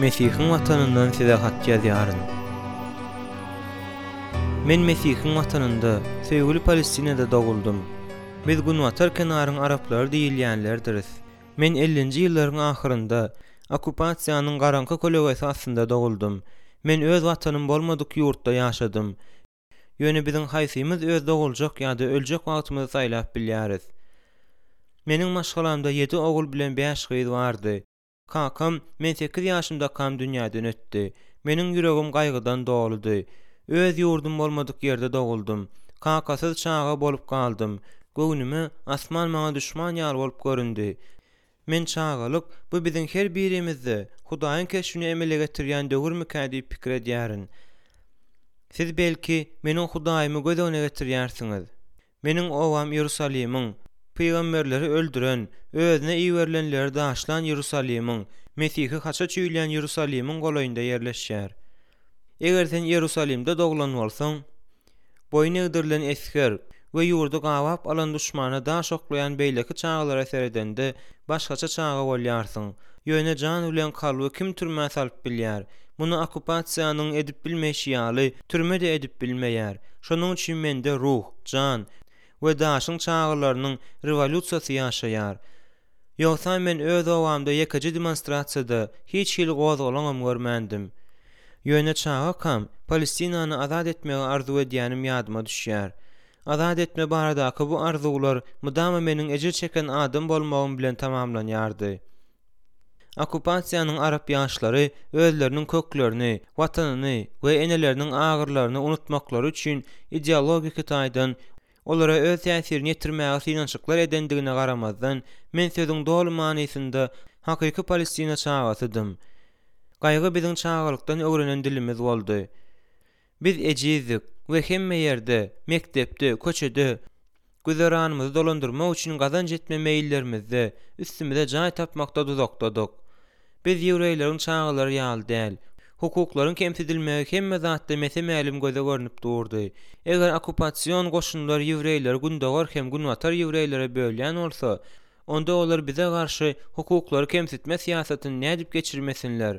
Mesihiň watanyndan size hat ýazýaryn. Men Mesihiň watanynda, söýgüli Palestinada doguldum. Biz Gunwatar kenaryň araplary diýilýänlerdiriz. Men 50-nji ýyllaryň ahyrynda okupasiýanyň garanky kölegesi astynda doguldum. Men öz watanym bolmadyk ýurtda ýaşadym. Ýöne biziň haýsymyz öz doguljak ýa-da öljek wagtymyzy saýlap bilýäris. Meniň maşgalamda 7 ogul bilen 5 gyz bardy. Kakam men 8 ýaşymda kam dünýäden ötdi. Meniň ýüregim gaýgydan doludy. Öz ýurdum bolmadyk ýerde doguldum. Kakasyz çaga bolup galdym. Göwnüme asman maňa düşman ýar bolup göründi. Men çagalyk bu biziň her birimizde Hudaýyň keşfini emele getirýän döwürmikä diýip pikir edýärin. Siz belki meniň Hudaýymy göz öňüne getirýärsiňiz. Meniň owam Ýerusalimiň, peýgamberleri öldüren, özüne iýerilenleri daşlan Ýerusalimiň, Mesihi haça çüýlen Ýerusalimiň golaýynda ýerleşýär. Eger sen Ýerusalimde doglan bolsaň, boyun egdirilen esker we ýurdu gawap alan düşmana daş oklayan beýleki çagalara seredende başgaça çaga bolýarsyň. Ýöne jan bilen kalby kim türmä salyp bilýär. Muny okupasiýanyň edip bilmeýän türmede edip bilmeýär. Şonuň üçin mende ruh, jan we daşyň çagalarynyň revolýusiýasy ýaşaýar. Ýogsa men öz owamda ýekiji demonstrasiýada hiç hil gozgalanam görmendim. Ýöne çaga kam Palestinany azad etmegi arzu edýänim ýadyma düşýär. Azad etme baradaky bu arzuwlar mudama meniň ejir çeken adam bolmagym bilen tamamlanýardy. Okupasiýanyň arap ýaşlary özleriniň köklerini, watanyny we eneleriniň agyrlaryny unutmaklary üçin ideologik taýdan olara öz täsirini ýetirmäge synançyklar edendigine garamazdan men sözüň dolu manysynda hakyky Palestina çagasydym. Gaýgy biziň çagalykdan öwrenen dilimiz boldy. Biz ejizdik we hemme ýerde, mektepde, köçede güzeranymyzy dolandyrmak üçin gazanç etme meýillerimizde üstümize jaý tapmakda duzakdadyk. Biz ýewreýleriň çagalary ýaly däl. Hukuklaryň kemsidilmegi hemme zatda mesemälim göze görnüp durdy. Eger okupasiýon goşunlary ýewreýleri gündogar hem Gunwatar ýewreýlere bölýän bolsa, onda olar bize garşy hukuklary kemsitme siýasatyny nädip geçirmesinler.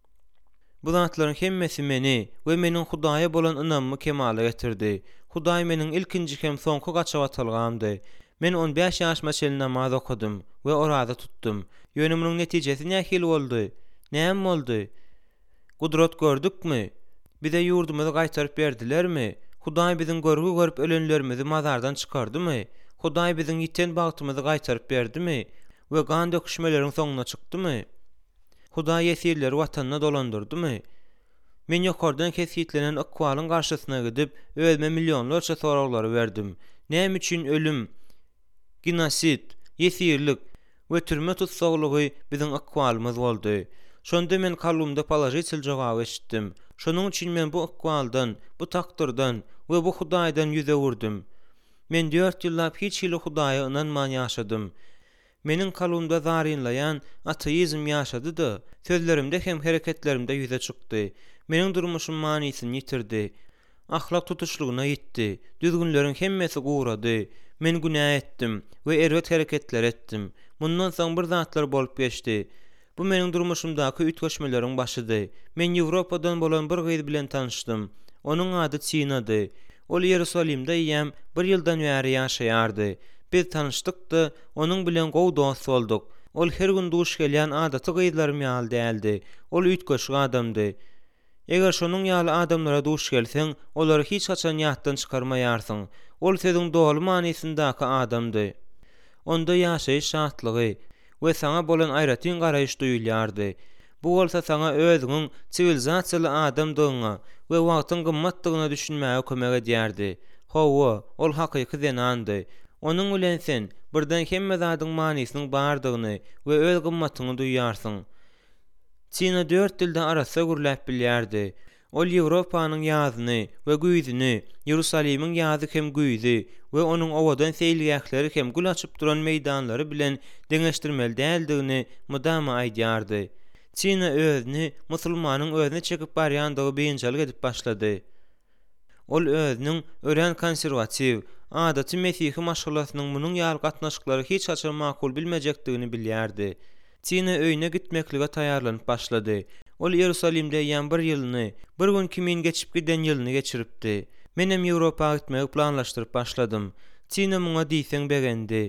Bu zatlaryň hemmesi meni we meniň Hudaýa bolan ynanmy kemale getirdi. Hudaý meniň ilkinji hem soňky gaçawatylgamdy. Men 15 ýaşyma çelin namaz okudum we orada tutdum. Ýönümüň netijesi nähil boldy? Näme boldy? Gudrat gördükmi? Bize ýurdumuzy gaýtaryp berdilermi? Hudaý biziň görgü görüp ölenlerimizi mazardan çykardymy? Hudaý biziň ýiten bagtymyzy gaýtaryp berdimi? We gan döküşmeleriň soňuna çykdymy? Hudaý ýesirleri watanyna dolandyrdymy? Men ýokardan kesýitlenen akwalyň garşysyna gidip özüme millionlarça soraglary berdim. Näme üçin ölüm, genosit, ýesirlik we türme tutsaglygy biziň akwalymyz boldy? Şonda men kalbymda palajiýsel jogap eşitdim. Şonuň üçin men bu akwaldan, bu takdyrdan we bu Hudaýdan ýüze wurdum. Men 4 ýyllap hiç hili Hudaýa ynanman ýaşadym. Meniň kalbymda zarynlayan ateizm ýaşady-da, sözlerimde hem hereketlerimde ýüze çykdy. Meniň durmuşym manysyny ýitirdi. Ahlak tutuşlugyna ýitdi. Düzgünleriň hemmesi gurady. Men günah etdim we erwet hereketler etdim. Mundan soň bir zatlar bolup geçdi. Bu meniň durmuşymdaky ütgeşmeleriň başydy. Men Ýewropadan bolan bir gyz bilen tanışdym. Onuň ady Çinady. Ol Ýerusalimde ýem bir ýyldan bäri ýaşaýardy. Biz tanışdykda onuň bilen gowy dost bolduk. Ol her gün duş gelýän adaty gyzlarym ýaly däldi. Ol ütgeşik adamdy. Eger şonuň ýaly adamlara duş gelseň, olary hiç haçan ýatdan çykarmaýarsyň. Ol sözüň dolu manysyndaky adamdy. Onda ýaşaýyş şatlygy we saňa bolan aýratyn garaýyş duýulýardy. Bu bolsa saňa özüň sivilizasiýaly adamdygyňa we wagtyň gymmatdygyna düşünmäge kömek edýärdi. Hawa, ol hakyky zenandy. Onuň bilen sen birden hemme zadyň manysynyň bardygyny we öz gymmatyny duýýarsyň. Çina 4 dilde arasa gürläp bilýärdi. Ol Ýewropanyň ýazyny we güýdüni, Ýerusalimiň ýazy hem güýdi we onuň owadan seýilgäkleri hem gül açyp duran meýdanlary bilen deňeşdirmeli däldigini mudama aýdýardy. Çina özüni musulmanyň özüne çekip barýandygy beýinçilik edip başlady. Ol özüniň ören konserwatiw, adaty Mesihi maşgulatynyň munyň ýaly gatnaşyklary hiç haçan makul bilmejekdigini bilýärdi. Çina öýüne gitmeklige taýýarlanyp başlady. Ol Ýerusalimde ýan bir ýylyny, bir gün kimin geçip giden ýylyny geçiripdi. Menem Ýewropa gitmegi planlaşdyryp başladym. Çin'e muňa diýseň begendi.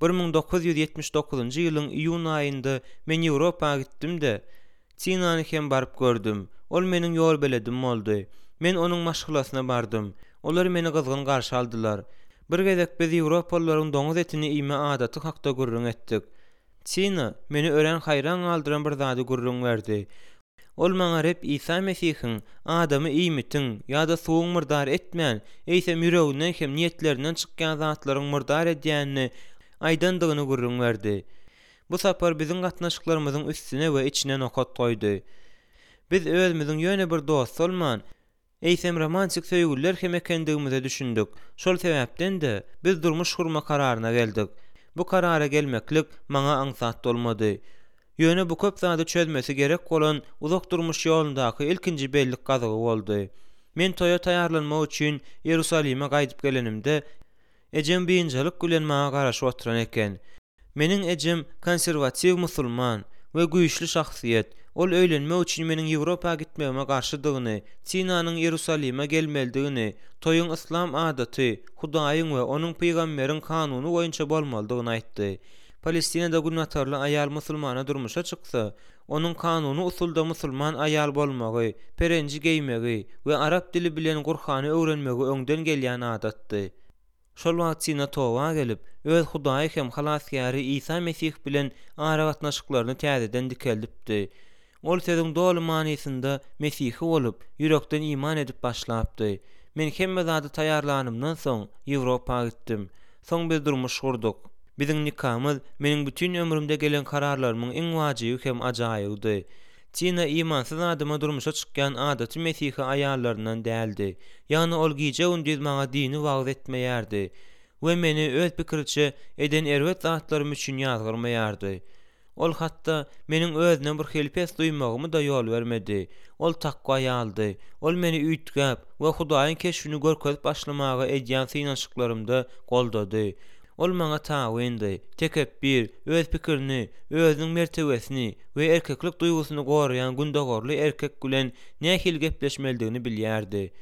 1979-njy ýylyň iýun aýynda men Ýewropa gitdim-de, Çin'any hem baryp gördüm. Ol meniň ýol beledim boldy. Men onuň maşgylasyna bardym. Olar meni gyzgyn garşy aldylar. Bir gezek biz Ýewropalylaryň doňuz etini iýme adaty hakda gurrun etdik. Çina meni ören hayran aldyran bir zady gurrun berdi. Ol maňa rep İsa Mesihiň adamy iýmitiň ýa-da suwuň murdar etmän, eýsem ýüreginden hem niýetlerinden çykýan zatlaryň murdar edýänini aýdandygyny gurrun berdi. Bu sapar biziň gatnaşyklarymyzyň üstüne we içine nokat goýdy. Biz özümiziň ýöne bir dost bolman, eýsem romantik söýgüler hem ekendigimize düşündik. Şol sebäpden de biz durmuş gurma kararyna geldik. Bu karara gelmeklik maňa aňsat bolmady. Ýöne bu köp zady çözmesi gerek bolan uzak durmuş ýolundaky ilkinji bellik gazygy boldy. Men toýa taýarlanmak üçin Ýerusalime gaýdyp gelenimde ejem biňjalik bilen maňa garaşyp oturan eken. Meniň ejem konserwatiw musulman we güýçli şahsiýet. Ol öýlenmek üçin meniň Ýewropa gitmegime garşydygyny, Çinanyň Ýerusalime gelmelidigini, toýuň islam adaty, Hudaýyň we onuň peýgamberiň kanuny boýunça bolmalydygyny aýtdy. Palestinada günnatarly aýal musulmana durmuşa çyksa, onuň kanuny usulda musulman aýal bolmagy, perenji geýmegi we arap dili bilen Gurhany öwrenmegi öňden gelýän adatdy. Şol wagt Çina towa gelip, öz Hudaý hem halasýary İsa Mesih bilen ara gatnaşyklaryny täzeden dikeldipdi. Ol sözüň dolu manysynda Mesihi bolup, ýürekden iman edip başlapdy. Men hemme zady taýarlanymdan soň Ýewropa gitdim. Soň biz durmuş gurduk. Biziň nikamyz meniň bütün ömrümde gelen kararlarymyň iň wajibi hem ajaýypdy. Çina imansyz adyma durmuşa çykýan adaty Mesihi aýallaryndan däldi. Ýani ol giýje gündüz maňa dini wagt etmeýärdi we meni öz pikirçe eden erwet zatlarym üçin ýazgyrmaýardy. Ol hatda meniň özüne bir helpes duýmagymy da ýol bermedi. Ol takwa ýaldy. Ol meni üýtgäp we Hudaýyň keşfini görkezip başlamagy edýän synanşyklarymda goldady. Ol maňa tawendi, tekebbir, öz pikirini, özüň mertebesini we erkeklik duýgusyny goraýan gündegorly erkek bilen nähil gepleşmelidigini bilýärdi.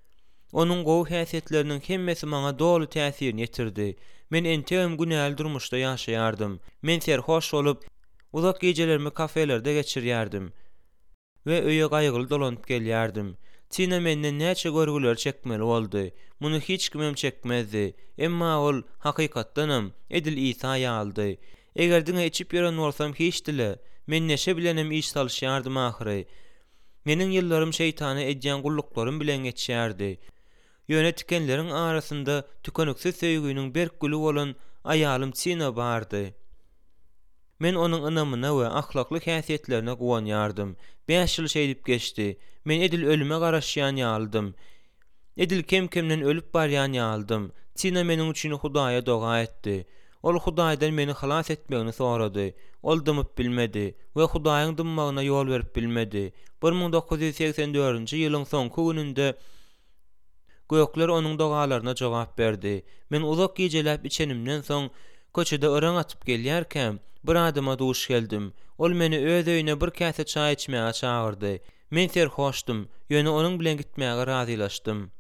Onuň gowy häsiýetleriniň hemmesi maňa dolu täsirini ýetirdi. Men entegem günäl durmuşda ýaşaýardym. Men serhoş bolup, uzak gecelerimi kafelerde geçirýärdim we öýe gaýgyly dolanyp gelýärdim. Çina menden näçe görgüler çekmeli boldy. Muny hiç kimem çekmezdi. Emma ol hakykatdanam edil İsa ýaldy. Eger diňe içip ýören bolsam hiç dile, men neşe bilenem iş salşýardym ahyry. Meniň ýyllarym şeytany edýän gulluklarym bilen geçýärdi. Ýöne tikenleriň arasynda tükenüksiz söýgüniň berkgüli bolan aýalym Çina bardy. Men onuň ynamyna we ahlakly häsiýetlerine gowanýardym. 5 ýyl şeýdip geçdi. Men edil ölüme garaşýan ýalydym. Edil kemkemden ölüp barýan ýalydym. Çina meniň üçin Hudaýa doga etdi. Ol Hudaýdan meni halas etmegini sorady. Ol dymyp bilmedi we Hudaýyň dymmagyna ýol berip bilmedi. 1984-nji ýylyň soňky gününde gökler onuň dogalaryna jogap berdi. Men uzak gijeläp içenimden soň köçede öreň atyp gelýärkem, bir adyma duş geldim. Ol meni öz öýüne bir käse çay içmäge çagyrdy. Men serhoşdum, ýöne onuň bilen gitmäge razylaşdym.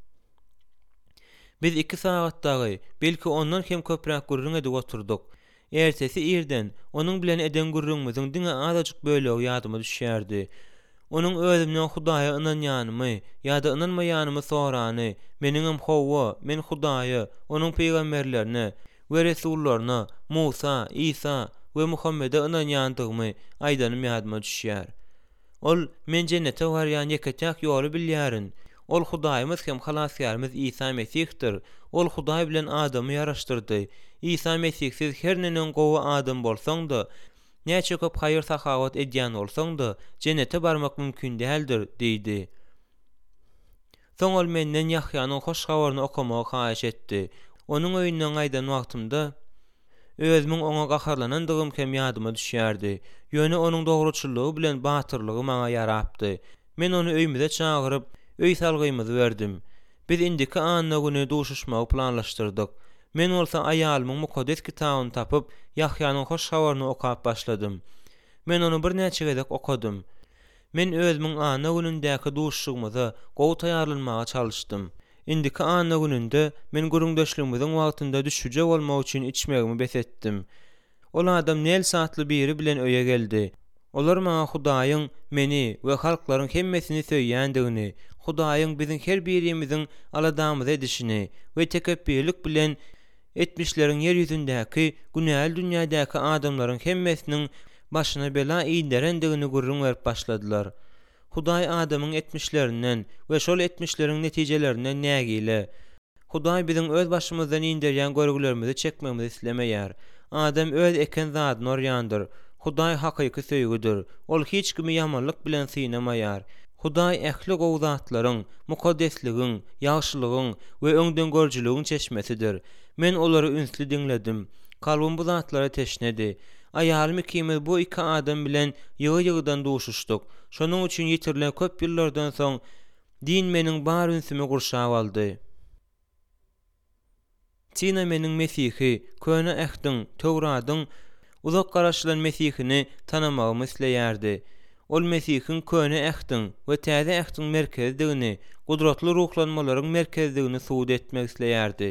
Biz 2 sagatdagy, belki ondan hem köpräk gurrun edip oturduk. Ertesi irden onuň bilen eden gurrunmyzyň diňe azajyk bölegi ýadyma düşýärdi. Onuň özümden Hudaýa ynanýanymy ýa-da ynanmaýanymy sorany, meniňem Howwa, men Hudaýa, onuň peýgamberlerine we resullaryna, Musa, İsa we Muhammede ynanýandygymy aýdanym ýadyma düşýär. Ol men jennete barýan ýeketäk ýoly bilýärin. Ol Hudaýymyz hem halasýarymyz İsa Mesihdir. Ol Hudaý bilen adamy ýaraşdyrdy. İsa Mesihsiz her nenen gowy adam bolsaň da, näçe köp haýyr sahawat edýän bolsaň da, jennete barmak mümkin däldir, diýdi. Soň ol menden Ýahýanyň hoş habaryny okamagy haýyş etdi. Onuň öýünden aýdan wagtymda özümiň oňa gaharlanandygym hem ýadyma düşýärdi. Ýöne onuň dogruçylygy bilen batyrlygy maňa ýarapdy. Men onu öýümize çagyryp, öý salgymyzy berdim. Biz indiki anna güni duşuşmagy planlaşdyrdyk. Men bolsa aýalymyň mukaddes kitabyny tapyp, Ýahýanyň hoş habaryny okap başladym. Men onu bir näçe gezek okadym. Men özümün ana günündäki duşşugymyza gowy taýýarlanmaga çalışdym. Indiki ana gününde men gurundaşlygymyzyň wagtynda düşüje bolmak üçin içmegimi besetdim. Ol adam näl saatly biri bilen öýe geldi. Olar maňa Hudaýyň meni we halklaryň hemmesini söýýändigini, Hudaýyň biziň her birimiziň aladamyz edişini we tekebbirlik bilen etmişleriň yer ýüzündäki günäl dünýädäki adamlaryň hemmesiniň başyna bela iýderendigini gurrun berip başladylar. Hudaý adamyň etmişlerinden we şol etmişleriň netijelerinden nägile? Hudaý biziň öz başymyzdan indirýän görgülerimizi çekmemizi islemeýär. Adam öz eken zadyny orýandyr. Hudaý hakyky söýgüdir. Ol hiç kimi ýamanlyk bilen synamaýar. Hudaý ähli gowy zatlaryň, mukaddesligiň, ýagşylygyň we öňden görjüligiň çeşmesidir. Men olary ünsli diňledim. Kalbym bu zatlara teşnedi. Aýalym ikimiz bu iki adam bilen ýygy-ýygydan duşuşdyk. Şonuň üçin ýitirilen köp ýyllardan soň din meniň bar ünsümi gurşap aldy. Çina meniň Mesihi, köne ähdiň, Tewratyň uzak garaşlan Mesihini tanamagymy isleýärdi. Ol Mesihiň köne ähdiň we täze ähdiň merkezdigini, gudratly ruhlanmalaryň merkezdigini suwd etmek isleýärdi.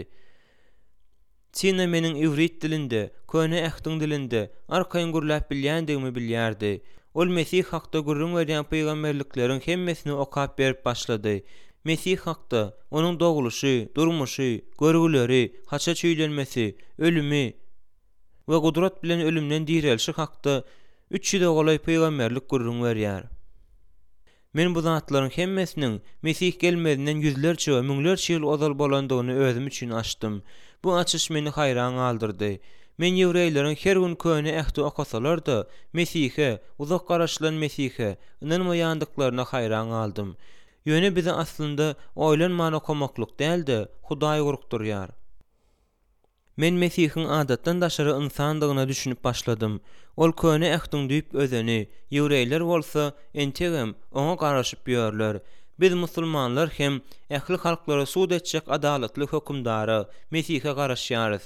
Çina meniň iwrit dilinde, köne ähdiň dilinde arkaýyn gurlap bilýändigimi bilýärdi. Ol Mesih hakda gurrun berýän peýgamberlikleriň hemmesini okap berip başlady. Mesih hakda onuň doguluşy, durmuşy, görgüleri, haça çüýlenmesi, ölümi we gudrat bilen ölümden direlşi hakda 300 golay peýgamberlik gurrun berýär. Men bu zatlaryň hemmesiniň Mesih gelmedinden yüzlerçe we müňlerçe ýyl ozal bolandygyny özüm üçin açdym. Bu açyş meni haýran galdyrdy. Men ýewreýleriň her gün köne ähdi okasalar-da Mesihe, uzak garaşlan Mesihe inanmaýandyklaryna haýran galdym. Ýöne bize aslynda oýlanman okamaklyk däl-de Hudaý gurukdurýar. Men Mesihiň adatdan daşary insandygyna düşünip başladym. Ol köne ähdiň diýip özeni, ýewreýler bolsa entegem oňa garaşyp ýörler. Biz musulmanlar hem ähli halklara suwd etjek adalatly hökümdara Mesihe garaşýarys.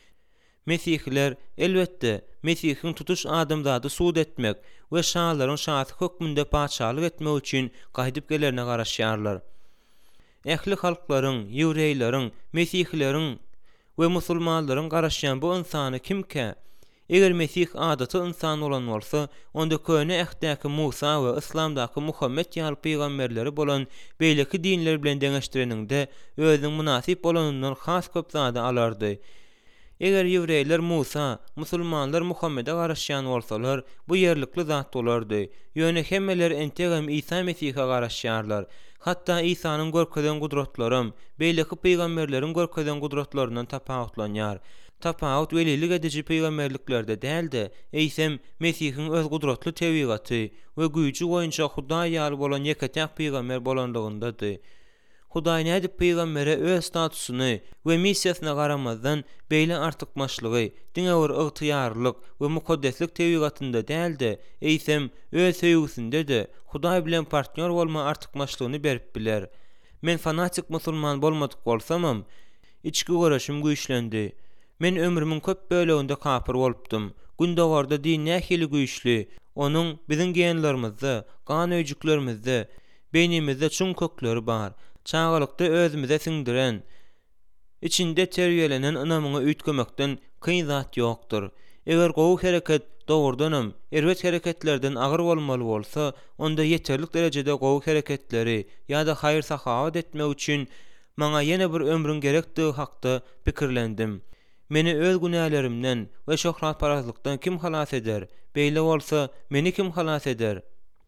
Mesihler elbetde Mesihiň tutuş adamzady suwd etmek we şahlaryň şahsy hökmünde paçalyk etmek üçin gaýdyp gelerine garaşýarlar. Ähli halklaryň, ýewreýleriň, Mesihleriň we musulmanlaryň garaşýan bu insany kimke? Eger Mesih adaty insan bolan bolsa, onda köne ähdäki Musa we İslamdaky Muhammed ýaly peýgamberleri bolan beýleki dinler bilen deňeşdireninde özüň munasip bolanyndan has köp zady alardy. Eger ýewreýler Musa, musulmanlar Muhammede garaşýan bolsalar, bu ýerlikli zat bolardy. Ýöne hemmeler entegem İsa Mesihe garaşýarlar. Hatta İsa'nın görkeden gudratlarym, beýleki peýgamberleriň görkeden gudratlaryndan tapawutlanýar. Tapawut welilik edici peýgamberliklerde däl-de, eýsem Mesihiň öz gudratly tebigaty we güýji goýunça Hudaý ýaly bolan ýeketäk peýgamber bolandygyndadyr. Hudaý nädip peýgambere öz statusyny we missiýasyna garamazdan beýle artykmaçlygy, diňewir ygtyýarlyk we mukaddeslik tebigatynda däl-de, eýsem öz söýgüsinde de Hudaý bilen partner bolma artykmaçlygyny berip biler. Men fanatik musulman bolmadyk bolsamam, içki görüşim güýçlendi. Men ömrümiň köp böleginde kapyr bolupdym. Gündogarda din nähili güýçli, onuň biziň genlerimizde, gan öýjüklerimizde, beynimizde çuň kökleri bar. Çağalykda özümize siňdiren, içinde terbiýelenen ynamyňa üýtgemekden kyn zat ýokdur. Eger gowy hereket dogurdanam, erwet hereketlerden agyr bolmaly bolsa, onda ýeterlik derejede gowy hereketleri ýa-da haýır sahawat etmek üçin maňa ýene bir ömrüň gerekdigi hakda pikirlendim. Meni öz günälerimden we şöhratparazlykdan kim halas eder? Beýle bolsa, meni kim halas eder?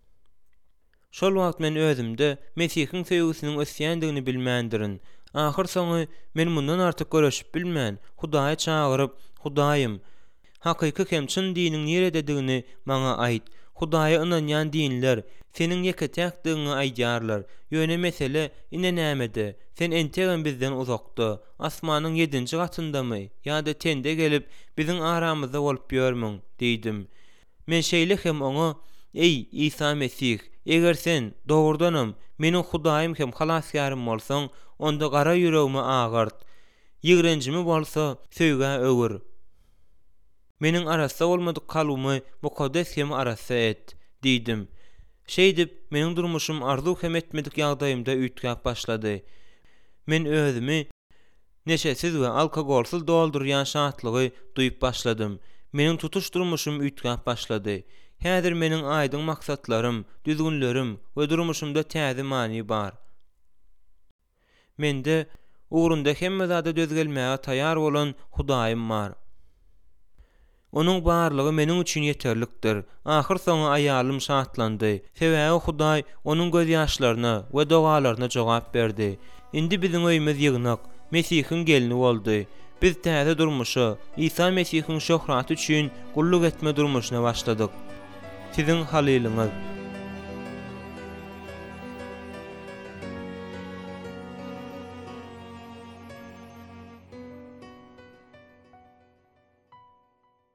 Şol wagt men özümde Mesihiň söýgüsiniň ösýändigini bilmändirin. Ahyr soňy men mundan artyk görüşip bilmän, Hudaýy çagyryp, Hudaýym, hakyky hem çyn diniň nerededigini maňa aýt. Hudaýa inanýan dinler seniň ýeketäkdigini aýdýarlar. Ýöne mesele ine nämede? Sen entegem bizden uzakda, asmanyň 7-nji gatındamy ýa-da tende gelip biziň aramyzda bolup ýörmüň diýdim. Men şeýle hem oňa: "Ey İsa Mesih, eger sen dogurdanam, meniň Hudaýym hem halasýarym bolsaň, onda gara ýüregimi agart. Ýigrenjimi bolsa, söýgä öwür. Meniň arasda bolmadyk kalbymy mukaddes hem arasa et" diýdim. Şeýdip, meniň durmuşym arzuw hem etmedik ýagdaýymda üýtgäp başlady. Men özümi neşesiz we alkogolsuz doldurýan şatlygy duýup başladym. Meniň tutuş durmuşym üýtgäp başlady. Häzir meniň aýdyň maksatlarym, düzgünlerim we durmuşymda täze many bar. Mende ugrunda hemme zada dözgelmäge taýýar bolan Hudaýym bar. Onuň barlygy meniň üçin ýeterlikdir. Ahyr soňy aýalym şatlandy. Sebäbi Hudaý onuň göz ýaşlaryna we dogalaryna jogap berdi. Indi biziň öýümiz ýygnak, Mesihiň gelini boldy. Biz täze durmuşa, İsa Mesihiň şöhraty üçin gulluk etme durmuşyna başladyk. Sizin halilyňyz